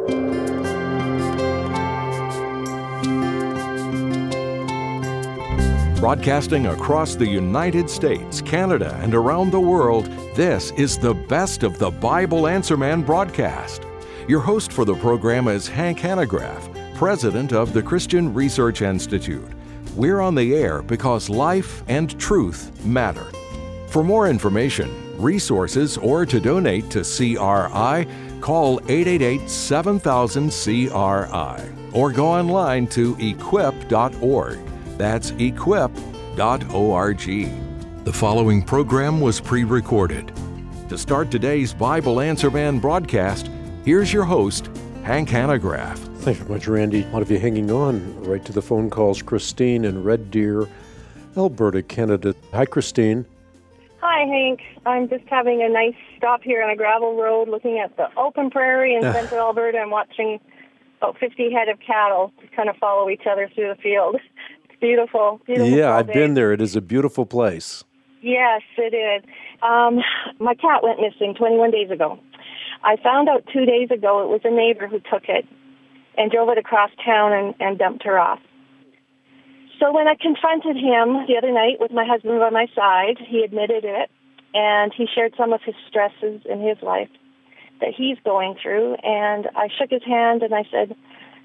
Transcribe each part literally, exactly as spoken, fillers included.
Broadcasting across the United States, Canada, and around the world, this is the Best of the Bible Answer Man broadcast. Your host for the program is Hank Hanegraaff, president of the Christian Research Institute. We're on the air because life and truth matter. For more information, resources, or to donate to C R I, call eight eight eight, seven thousand, C R I or go online to equip dot org. That's equip dot org. The following program was pre-recorded. To start today's Bible Answer Man broadcast, here's your host, Hank Hanegraaff. Thanks very much, Randy. A lot of you hanging on right to the phone calls. Christine in Red Deer, Alberta, Canada. Hi, Christine. Hi, Hank. I'm just having a nice stop here on a gravel road looking at the open prairie in central Alberta and watching about fifty head of cattle kind of follow each other through the field. It's beautiful. beautiful yeah, I've day. been there. It is a beautiful place. Yes, it is. Um, my cat went missing twenty-one days ago. I found out two days ago it was a neighbor who took it and drove it across town and, and dumped her off. So when I confronted him the other night with my husband by my side, he admitted it, and he shared some of his stresses in his life that he's going through, and I shook his hand and I said,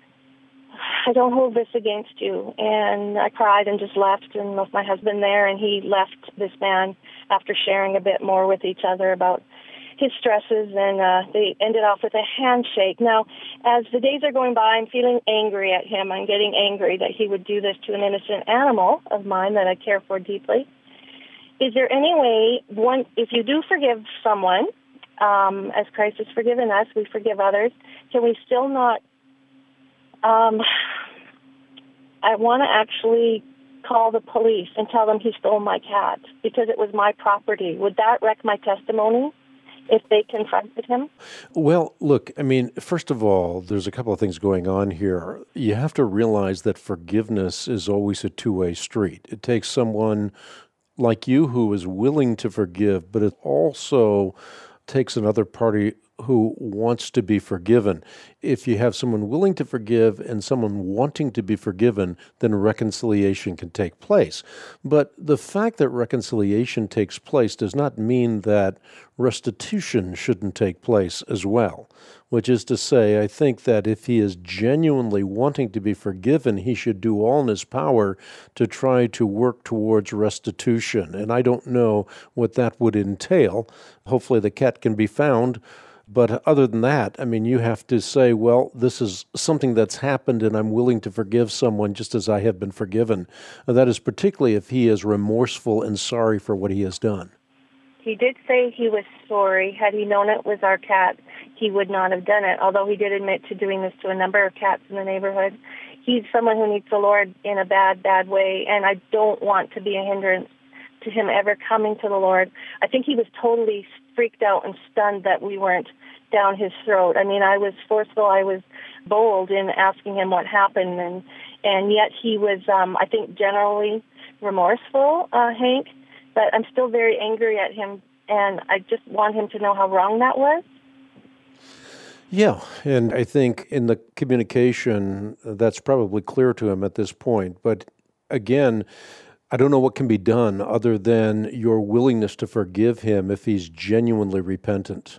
I don't hold this against you. And I cried and just left and left my husband there, and he left this man after sharing a bit more with each other about his stresses, and uh, they ended off with a handshake. Now, as the days are going by, I'm feeling angry at him. I'm getting angry that he would do this to an innocent animal of mine that I care for deeply. Is there any way, one, if you do forgive someone, um, as Christ has forgiven us, we forgive others, can we still not, um, I want to actually call the police and tell them he stole my cat because it was my property. Would that wreck my testimony if they confronted him? Well, look, I mean, first of all, there's a couple of things going on here. You have to realize that forgiveness is always a two-way street. It takes someone like you who is willing to forgive, but it also takes another party who wants to be forgiven. If you have someone willing to forgive and someone wanting to be forgiven, then reconciliation can take place. But the fact that reconciliation takes place does not mean that restitution shouldn't take place as well, which is to say, I think that if he is genuinely wanting to be forgiven, he should do all in his power to try to work towards restitution. And I don't know what that would entail. Hopefully the cat can be found. But other than that, I mean, you have to say, well, this is something that's happened and I'm willing to forgive someone just as I have been forgiven. That is particularly if he is remorseful and sorry for what he has done. He did say he was sorry. Had he known it was our cat, he would not have done it, although he did admit to doing this to a number of cats in the neighborhood. He's someone who needs the Lord in a bad, bad way, and I don't want to be a hindrance to him ever coming to the Lord. I think he was totally freaked out and stunned that we weren't down his throat. I mean, I was forceful, I was bold in asking him what happened, and and yet he was, um, I think, generally remorseful, uh, Hank, but I'm still very angry at him, and I just want him to know how wrong that was. Yeah, and I think in the communication, that's probably clear to him at this point, but again, I don't know what can be done other than your willingness to forgive him if he's genuinely repentant.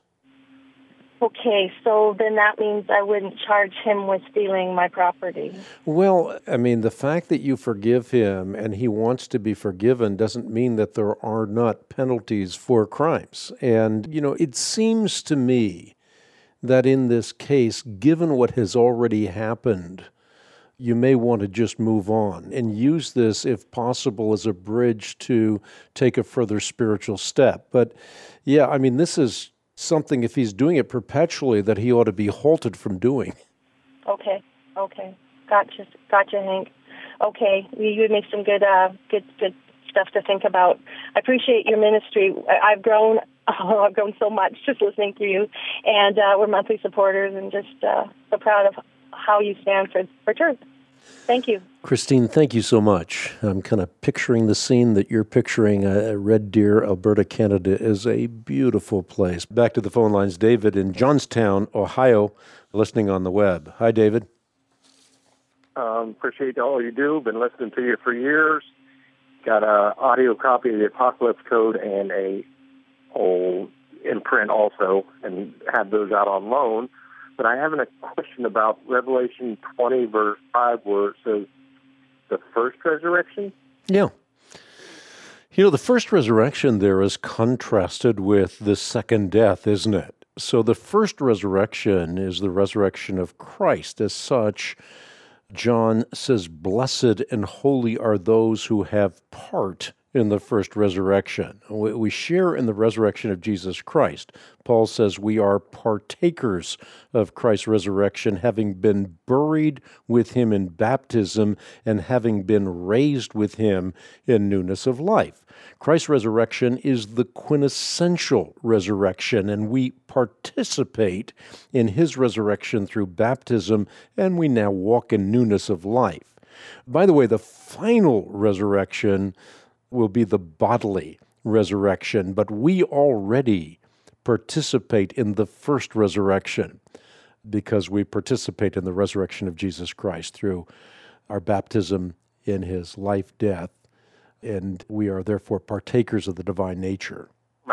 Okay, so then that means I wouldn't charge him with stealing my property. Well, I mean, the fact that you forgive him and he wants to be forgiven doesn't mean that there are not penalties for crimes. And, you know, it seems to me that in this case, given what has already happened, you may want to just move on and use this, if possible, as a bridge to take a further spiritual step. But yeah, I mean, this is something, if he's doing it perpetually, that he ought to be halted from doing. Okay, okay. Gotcha, gotcha, Hank. Okay, you gave me some good, uh, good, good stuff to think about. I appreciate your ministry. I've grown, oh, I've grown so much just listening to you, and uh, we're monthly supporters, and just uh, so proud of how you stand for, for truth. Thank you. Christine, thank you so much. I'm kind of picturing the scene that you're picturing. Uh, Red Deer, Alberta, Canada is a beautiful place. Back to the phone lines. David in Johnstown, Ohio, listening on the web. Hi, David. Um, appreciate all you do. Been listening to you for years. Got a audio copy of the Apocalypse Code and a old in print also, and have those out on loan. But I have a question about Revelation twenty, verse five, where it says the first resurrection. Yeah. You know, the first resurrection there is contrasted with the second death, isn't it? So the first resurrection is the resurrection of Christ. As such, John says, blessed and holy are those who have part in the first resurrection. We share in the resurrection of Jesus Christ. Paul says we are partakers of Christ's resurrection, having been buried with him in baptism and having been raised with him in newness of life. Christ's resurrection is the quintessential resurrection, and we participate in his resurrection through baptism, and we now walk in newness of life. By the way, the final resurrection will be the bodily resurrection, but we already participate in the first resurrection because we participate in the resurrection of Jesus Christ through our baptism in his life, death, and we are therefore partakers of the divine nature. Right.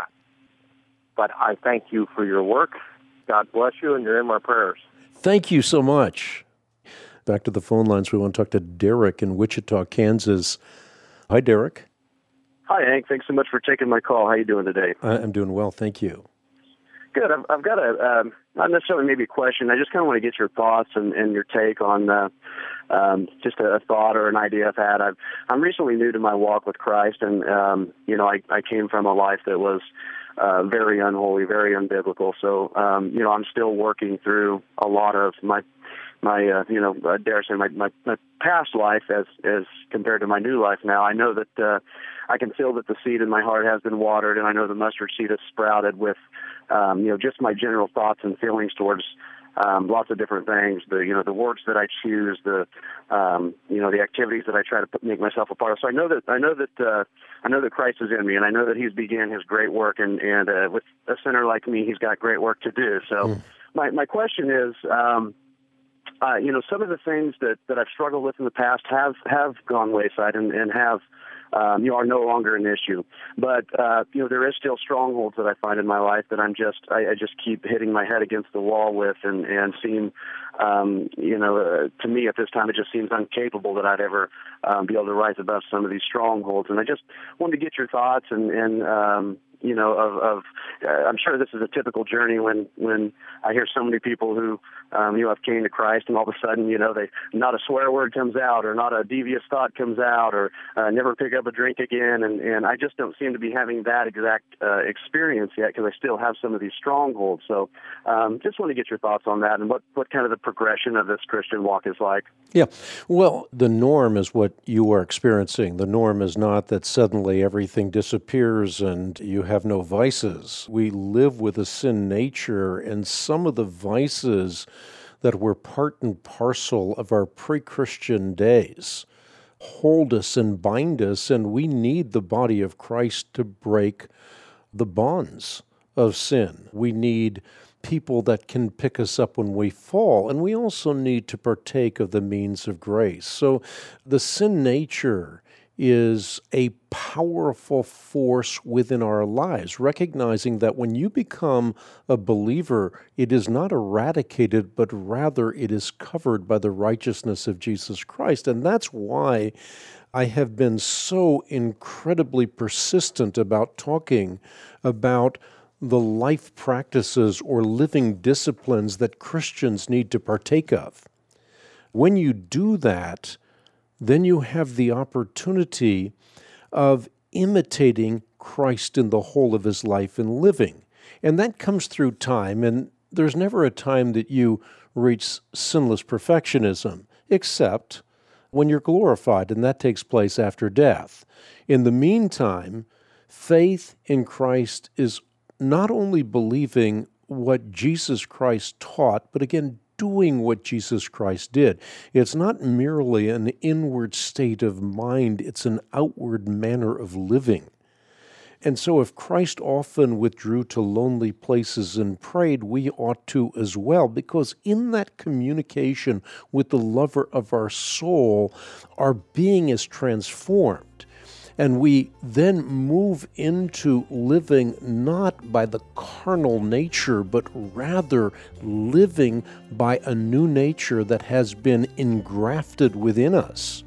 But I thank you for your work. God bless you, and you're in my prayers. Thank you so much. Back to the phone lines. We want to talk to Derek in Wichita, Kansas. Hi, Derek. Hi, Hank. Thanks so much for taking my call. How are you doing today? I'm doing well, thank you. Good. I've, I've got a, um, not necessarily maybe a question. I just kind of want to get your thoughts and, and your take on uh, um, just a, a thought or an idea I've had. I've, I'm recently new to my walk with Christ, and, um, you know, I, I came from a life that was uh, very unholy, very unbiblical. So, um, you know, I'm still working through a lot of my my, uh, you know, I dare say my, my, my past life as, as compared to my new life now. I know that uh, I can feel that the seed in my heart has been watered, and I know the mustard seed has sprouted with, um, you know, just my general thoughts and feelings towards um, lots of different things. The, you know, the words that I choose, the, um, you know, the activities that I try to put, make myself a part of. So I know that, I know that, uh, I know that Christ is in me, and I know that he's began his great work, and, and uh, with a sinner like me, he's got great work to do. So mm. my, my question is, um, Uh, you know, some of the things that, that I've struggled with in the past have, have gone wayside and, and have, um, you know, are no longer an issue. But, uh, you know, there is still strongholds that I find in my life that I'm just, I, I just keep hitting my head against the wall with and, and seem, um, you know, uh, to me at this time, it just seems incapable that I'd ever um, be able to rise above some of these strongholds. And I just wanted to get your thoughts and, and um, you know, of, of uh, I'm sure this is a typical journey when, when I hear so many people who, um, you know, have came to Christ and all of a sudden, you know, they not a swear word comes out or not a devious thought comes out or uh, never pick up a drink again. And, and I just don't seem to be having that exact uh, experience yet because I still have some of these strongholds. So um, just want to get your thoughts on that and what, what kind of the progression of this Christian walk is like. Yeah. Well, the norm is what you are experiencing. The norm is not that suddenly everything disappears and you have no vices. We live with a sin nature, and some of the vices that were part and parcel of our pre-Christian days hold us and bind us, and we need the body of Christ to break the bonds of sin. We need people that can pick us up when we fall, and we also need to partake of the means of grace. So the sin nature is a powerful force within our lives, recognizing that when you become a believer, it is not eradicated, but rather it is covered by the righteousness of Jesus Christ. And that's why I have been so incredibly persistent about talking about the life practices or living disciplines that Christians need to partake of. When you do that, then you have the opportunity of imitating Christ in the whole of his life and living. And that comes through time, and there's never a time that you reach sinless perfectionism, except when you're glorified, and that takes place after death. In the meantime, faith in Christ is not only believing what Jesus Christ taught, but again, doing what Jesus Christ did. It's not merely an inward state of mind, it's an outward manner of living. And so if Christ often withdrew to lonely places and prayed, we ought to as well, because in that communication with the lover of our soul, our being is transformed. And we then move into living not by the carnal nature, but rather living by a new nature that has been engrafted within us.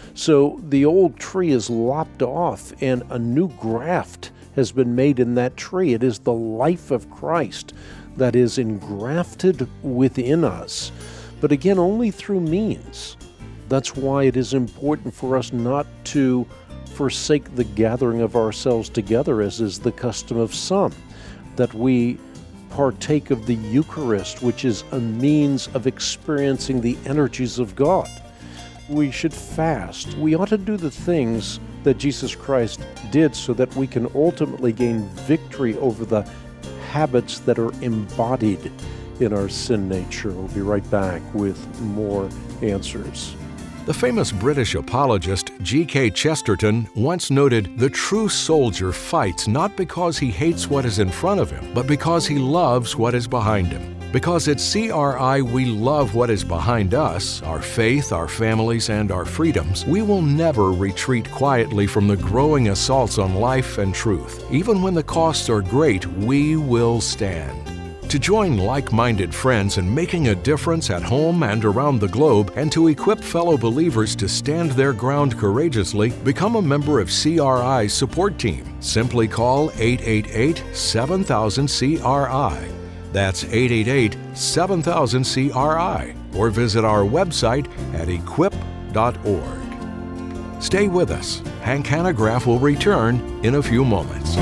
So the old tree is lopped off and a new graft has been made in that tree. It is the life of Christ that is engrafted within us. But again, only through means. That's why it is important for us not to forsake the gathering of ourselves together, as is the custom of some, that we partake of the Eucharist, which is a means of experiencing the energies of God. We should fast. We ought to do the things that Jesus Christ did so that we can ultimately gain victory over the habits that are embodied in our sin nature. We'll be right back with more answers. The famous British apologist G K Chesterton once noted, "The true soldier fights not because he hates what is in front of him, but because he loves what is behind him." Because at C R I we love what is behind us, our faith, our families, and our freedoms, we will never retreat quietly from the growing assaults on life and truth. Even when the costs are great, we will stand. To join like-minded friends in making a difference at home and around the globe, and to equip fellow believers to stand their ground courageously, become a member of C R I's support team. Simply call eight eight eight, seven thousand, C R I. That's eight eight eight, seven thousand, C R I, or visit our website at equip dot org. Stay with us. Hank Hanegraaff will return in a few moments.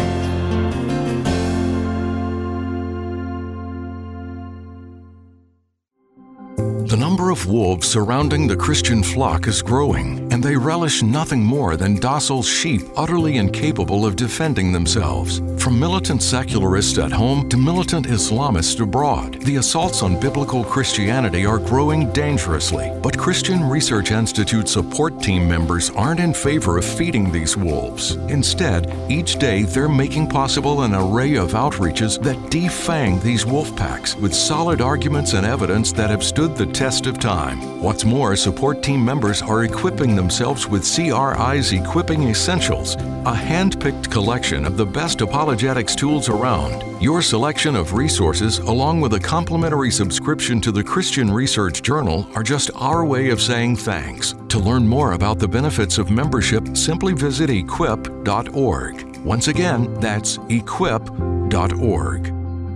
The number of wolves surrounding the Christian flock is growing, and they relish nothing more than docile sheep utterly incapable of defending themselves. From militant secularists at home to militant Islamists abroad, the assaults on biblical Christianity are growing dangerously. But Christian Research Institute support team members aren't in favor of feeding these wolves. Instead, each day they're making possible an array of outreaches that defang these wolf packs with solid arguments and evidence that have stood the test of time. What's more, support team members are equipping themselves with C R I's Equipping Essentials, a hand-picked collection of the best apologetics tools around. Your selection of resources, along with a complimentary subscription to the Christian Research Journal, are just our way of saying thanks. To learn more about the benefits of membership, simply visit equip dot org. Once again, that's equip dot org.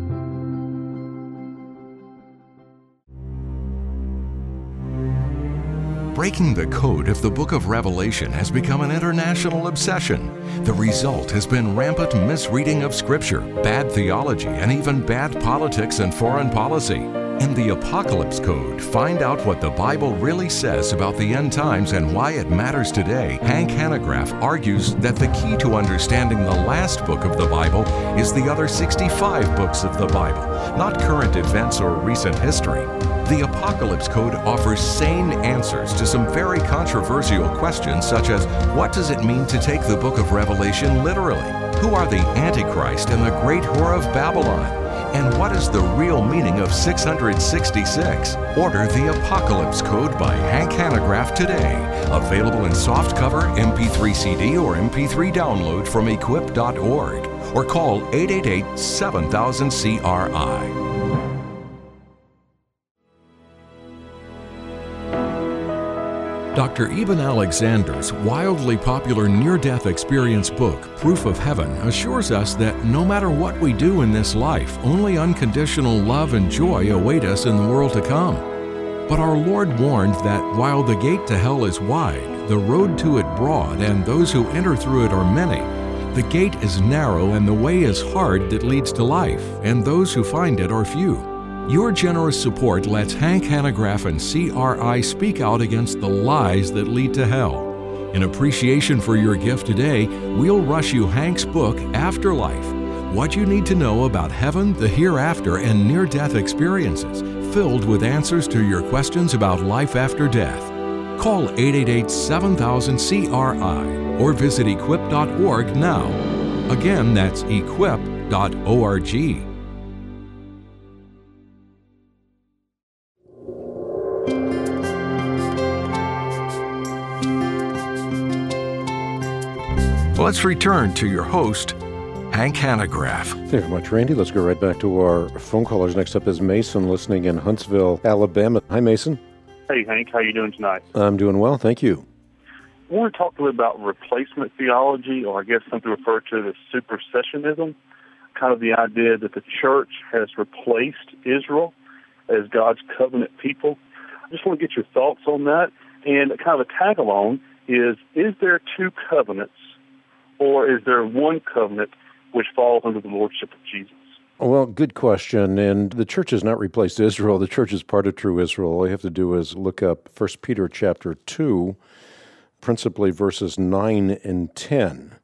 Breaking the code of the Book of Revelation has become an international obsession. The result has been rampant misreading of Scripture, bad theology, and even bad politics and foreign policy. In the Apocalypse Code, find out what the Bible really says about the end times and why it matters today. Hank Hanegraaff argues that the key to understanding the last book of the Bible is the other sixty-five books of the Bible, not current events or recent history. The Apocalypse Code offers sane answers to some very controversial questions, such as, what does it mean to take the book of Revelation literally? Who are the Antichrist and the great whore of Babylon? And what is the real meaning of six hundred sixty-six? Order the Apocalypse Code by Hank Hanegraaff today. Available in softcover, M P three C D, or M P three download from equip dot org. Or call eight eight eight, seven thousand, C R I. Doctor Eben Alexander's wildly popular near-death experience book, Proof of Heaven, assures us that no matter what we do in this life, only unconditional love and joy await us in the world to come. But our Lord warned that while the gate to hell is wide, the road to it broad, and those who enter through it are many, the gate is narrow and the way is hard that leads to life, and those who find it are few. Your generous support lets Hank Hanegraaff and C R I speak out against the lies that lead to hell. In appreciation for your gift today, we'll rush you Hank's book, Afterlife: What You Need to Know About Heaven, the Hereafter, and Near-Death Experiences, filled with answers to your questions about life after death. Call eight eight eight, seven thousand, C R I or visit equip dot org now. Again, that's equip dot org. Let's return to your host, Hank Hanegraaff. Thank you very much, Randy. Let's go right back to our phone callers. Next up is Mason, listening in Huntsville, Alabama. Hi, Mason. Hey, Hank. How you doing tonight? I'm doing well, thank you. I want to talk a little about replacement theology, or I guess something referred to as supersessionism, kind of the idea that the church has replaced Israel as God's covenant people. I just want to get your thoughts on that. And kind of a tag-along is, is there two covenants, or is there one covenant which falls under the lordship of Jesus? Well, good question. And the church has not replaced Israel. The church is part of true Israel. All you have to do is look up First Peter chapter two, principally verses nine and ten,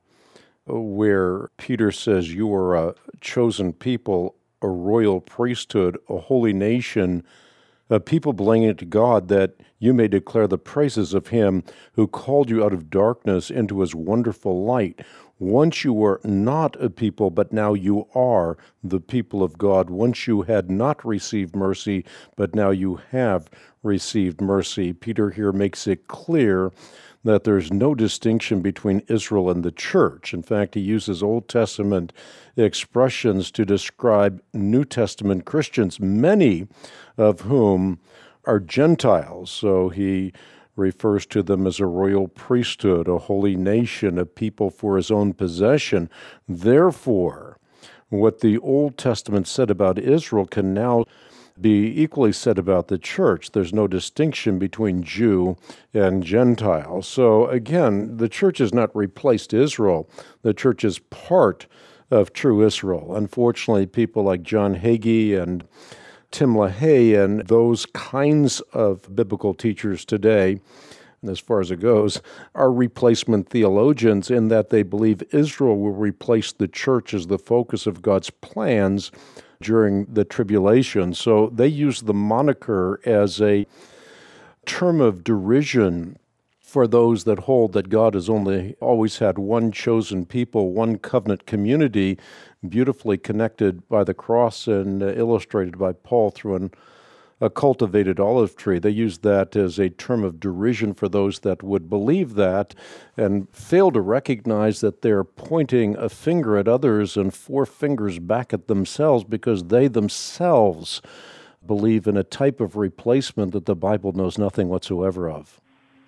where Peter says, you are a chosen people, a royal priesthood, a holy nation, a people belonging to God, that you may declare the praises of him who called you out of darkness into his wonderful light. Once you were not a people, but now you are the people of God. Once you had not received mercy, but now you have received mercy. Peter here makes it clear that there's no distinction between Israel and the church. In fact, he uses Old Testament expressions to describe New Testament Christians, many of whom are Gentiles. So he refers to them as a royal priesthood, a holy nation, a people for his own possession. Therefore, what the Old Testament said about Israel can now be equally said about the church. There's no distinction between Jew and Gentile. So again, the church has not replaced Israel. The church is part of true Israel. Unfortunately, people like John Hagee and Tim LaHaye and those kinds of biblical teachers today, as far as it goes, are replacement theologians in that they believe Israel will replace the church as the focus of God's plans during the tribulation. So they use the moniker as a term of derision for those that hold that God has only always had one chosen people, one covenant community, beautifully connected by the cross and uh, illustrated by Paul through an, a cultivated olive tree. They use that as a term of derision for those that would believe that and fail to recognize that they're pointing a finger at others and four fingers back at themselves, because they themselves believe in a type of replacement that the Bible knows nothing whatsoever of.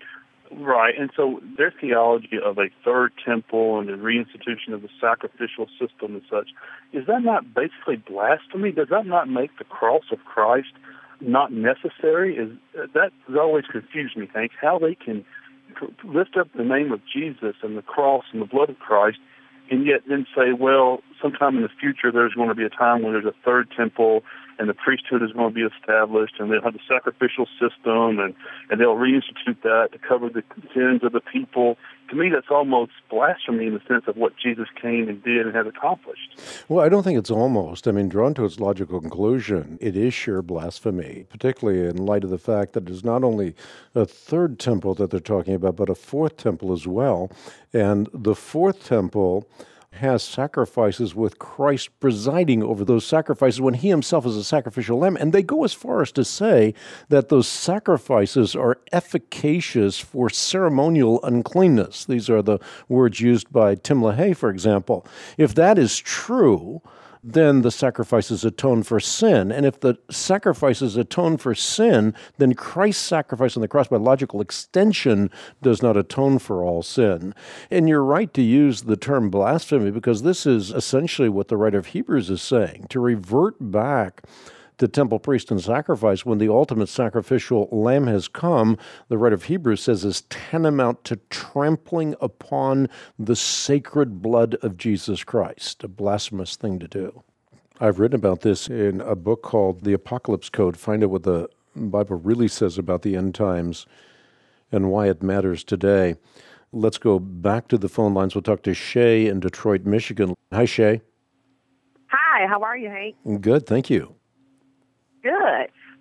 Right, and so their theology of a third temple and the reinstitution of the sacrificial system and such, is that not basically blasphemy? Does that not make the cross of Christ not necessary? Is that has always confused me, Hank, how they can lift up the name of Jesus and the cross and the blood of Christ, and yet then say, well, sometime in the future there's going to be a time when there's a third temple and the priesthood is going to be established, and they'll have the sacrificial system, and, and they'll reinstitute that to cover the sins of the people. To me, that's almost blasphemy in the sense of what Jesus came and did and has accomplished. Well, I don't think it's almost. I mean, drawn to its logical conclusion, it is sheer blasphemy, particularly in light of the fact that it's not only a third temple that they're talking about, but a fourth temple as well. And the fourth temple has sacrifices with Christ presiding over those sacrifices when he himself is a sacrificial lamb. And they go as far as to say that those sacrifices are efficacious for ceremonial uncleanness. These are the words used by Tim LaHaye, for example. If that is true, then the sacrifices atone for sin. And if the sacrifices atone for sin, then Christ's sacrifice on the cross by logical extension does not atone for all sin. And you're right to use the term blasphemy, because this is essentially what the writer of Hebrews is saying, to revert back to temple, priest, and sacrifice when the ultimate sacrificial lamb has come, the writer of Hebrews says, is tantamount to trampling upon the sacred blood of Jesus Christ, a blasphemous thing to do. I've written about this in a book called The Apocalypse Code. Find out what the Bible really says about the end times and why it matters today. Let's go back to the phone lines. We'll talk to Shay in Detroit, Michigan. Hi, Shay. Hi, how are you, Hank? Good, thank you. Good.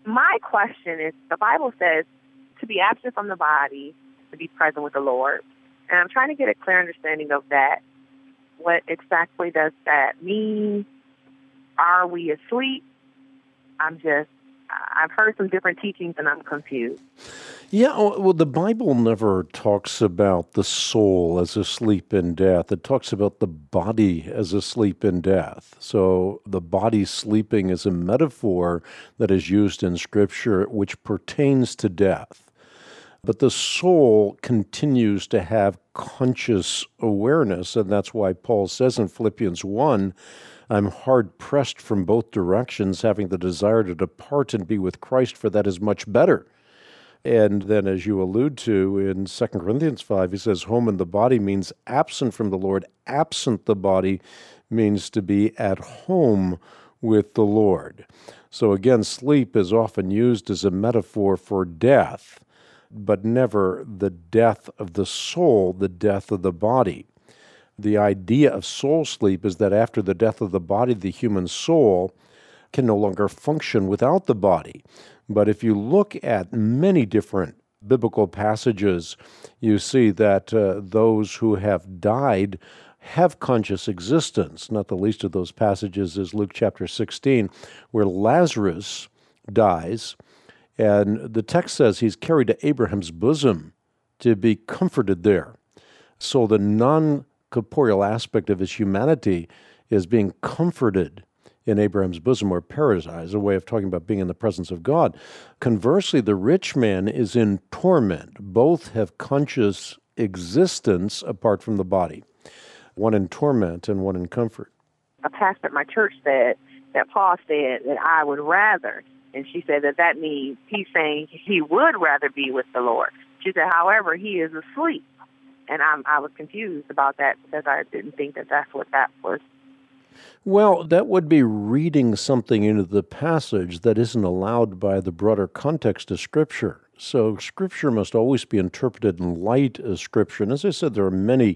my question is, the Bible says to be absent from the body, to be present with the Lord. And I'm trying to get a clear understanding of that. What exactly does that mean? Are we asleep? I'm just, I've heard some different teachings and I'm confused. Yeah, well, the Bible never talks about the soul as asleep in death. It talks about the body as asleep in death. So the body sleeping is a metaphor that is used in Scripture which pertains to death. But the soul continues to have conscious awareness, and that's why Paul says in Philippians one, I'm hard-pressed from both directions, having the desire to depart and be with Christ, for that is much better. And then, as you allude to in Second Corinthians five, he says, home in the body means absent from the Lord. Absent the body means to be at home with the Lord. So again, sleep is often used as a metaphor for death, but never the death of the soul, the death of the body. The idea of soul sleep is that after the death of the body, the human soul can no longer function without the body. But if you look at many different biblical passages, you see that uh, those who have died have conscious existence. Not the least of those passages is Luke chapter sixteen, where Lazarus dies, and the text says he's carried to Abraham's bosom to be comforted there. So the non-corporeal aspect of his humanity is being comforted in Abraham's bosom, or paradise, a way of talking about being in the presence of God. Conversely, the rich man is in torment. Both have conscious existence apart from the body, one in torment and one in comfort. A pastor at my church said that Paul said that I would rather, and she said that that means he's saying he would rather be with the Lord. She said, however, he is asleep. And I'm, I was confused about that because I didn't think that that's what that was. Well, that would be reading something into the passage that isn't allowed by the broader context of Scripture. So Scripture must always be interpreted in light of Scripture. And as I said, there are many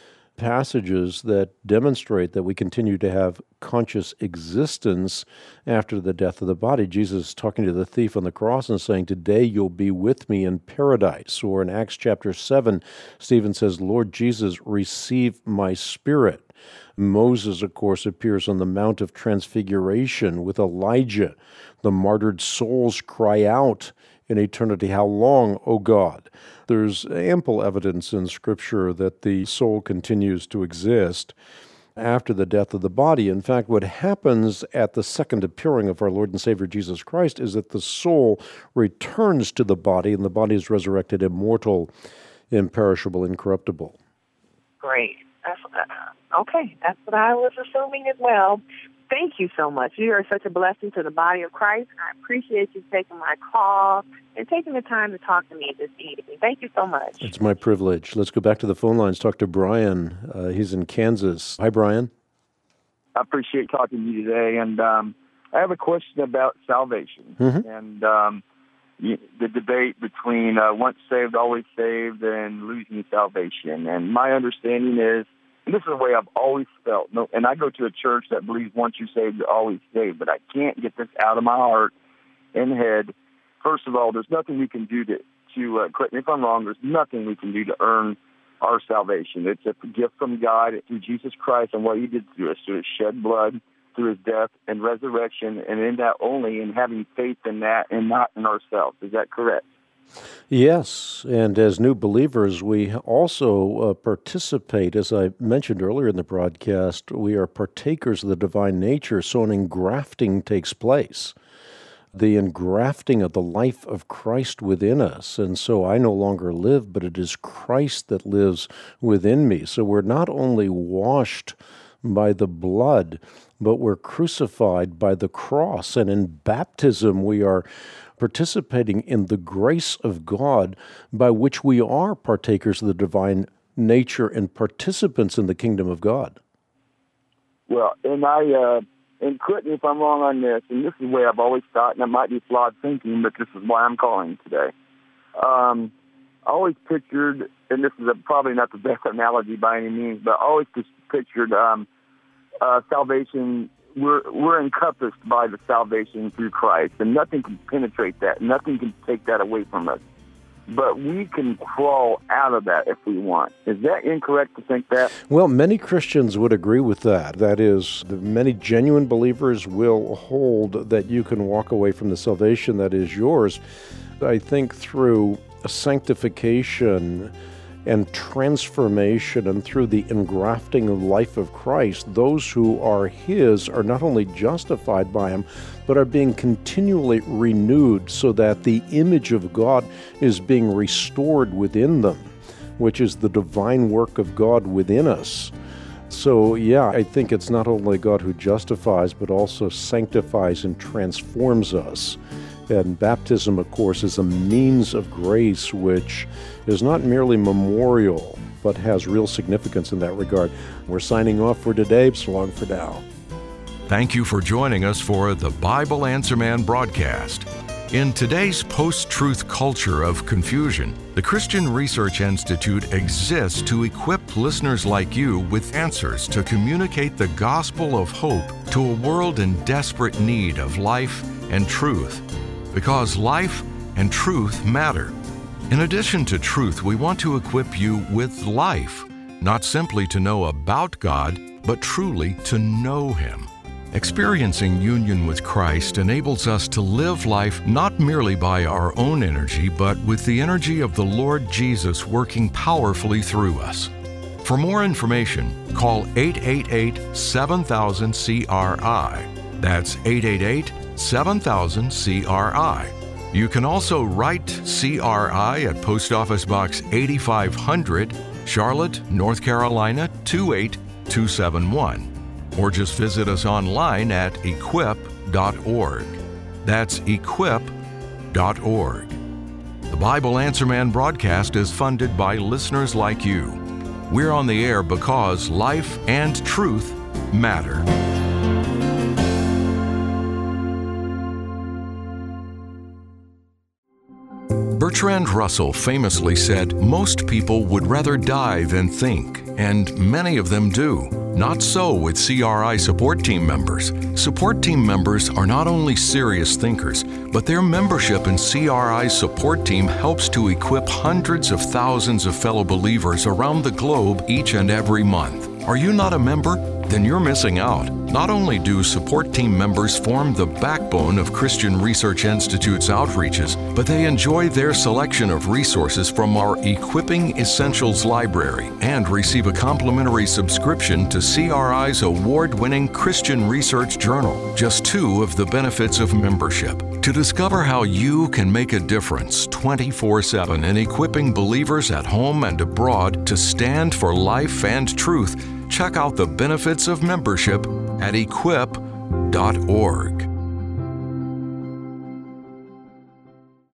passages that demonstrate that we continue to have conscious existence after the death of the body. Jesus is talking to the thief on the cross and saying, today you'll be with me in paradise. Or in Acts chapter seven, Stephen says, Lord Jesus, receive my spirit. Moses, of course, appears on the Mount of Transfiguration with Elijah. The martyred souls cry out in eternity, how long, O God? There's ample evidence in Scripture that the soul continues to exist after the death of the body. In fact, what happens at the second appearing of our Lord and Savior Jesus Christ is that the soul returns to the body, and the body is resurrected immortal, imperishable, incorruptible. Great. That's, uh, okay, that's what I was assuming as well. Thank you so much. You are such a blessing to the body of Christ. I appreciate you taking my call and taking the time to talk to me this evening. Thank you so much. It's my privilege. Let's go back to the phone lines, talk to Brian. Uh, he's in Kansas. Hi, Brian. I appreciate talking to you today, and um, I have a question about salvation mm-hmm. and um, you, the debate between uh, once saved, always saved, and losing salvation. And my understanding is, and this is the way I've always felt, no, and I go to a church that believes once you're saved, you're always saved, but I can't get this out of my heart and head. First of all, there's nothing we can do to, to uh, correct me if I'm wrong, there's nothing we can do to earn our salvation. It's a gift from God through Jesus Christ and what he did through us, through his shed blood, through his death and resurrection, and in that only, in having faith in that and not in ourselves. Is that correct? Yes, and as new believers, we also uh, participate, as I mentioned earlier in the broadcast, we are partakers of the divine nature, so an engrafting takes place. The engrafting of the life of Christ within us. And so I no longer live, but it is Christ that lives within me. So we're not only washed by the blood, but we're crucified by the cross. And in baptism, we are participating in the grace of God by which we are partakers of the divine nature and participants in the kingdom of God. Well, and I... Uh And correct me if I'm wrong on this, and this is the way I've always thought, and it might be flawed thinking, but this is why I'm calling today. Um, I always pictured, and this is a, probably not the best analogy by any means, but I always just pictured um, uh, salvation we're we're encompassed by the salvation through Christ, and nothing can penetrate that. Nothing can take that away from us. But we can crawl out of that if we want. Is that incorrect to think that? Well, many Christians would agree with that. That is, the many genuine believers will hold that you can walk away from the salvation that is yours. I think through sanctification and transformation and through the engrafting of life of Christ, those who are His are not only justified by Him, but are being continually renewed so that the image of God is being restored within them, which is the divine work of God within us. So, yeah, I think it's not only God who justifies, but also sanctifies and transforms us. And baptism, of course, is a means of grace which is not merely memorial, but has real significance in that regard. We're signing off for today. So long for now. Thank you for joining us for the Bible Answer Man broadcast. In today's post-truth culture of confusion, the Christian Research Institute exists to equip listeners like you with answers to communicate the gospel of hope to a world in desperate need of life and truth. Because life and truth matter. In addition to truth, we want to equip you with life, not simply to know about God, but truly to know Him. Experiencing union with Christ enables us to live life not merely by our own energy, but with the energy of the Lord Jesus working powerfully through us. For more information, call eight eight eight, seven thousand, C R I. That's eight eight eight, seven thousand, C R I. You can also write C R I at Post Office Box eighty-five hundred, Charlotte, North Carolina two eight two seven one. Or just visit us online at equip dot org. That's equip dot org. The Bible Answer Man broadcast is funded by listeners like you. We're on the air because life and truth matter. Bertrand Russell famously said, "Most people would rather die than think," and many of them do. Not so with C R I support team members. Support team members are not only serious thinkers, but their membership in C R I's support team helps to equip hundreds of thousands of fellow believers around the globe each and every month. Are you not a member? Then you're missing out. Not only do support team members form the backbone of Christian Research Institute's outreaches, but they enjoy their selection of resources from our Equipping Essentials library and receive a complimentary subscription to C R I's award-winning Christian Research Journal, just two of the benefits of membership. To discover how you can make a difference twenty-four seven in equipping believers at home and abroad to stand for life and truth, check out the benefits of membership at equip dot org.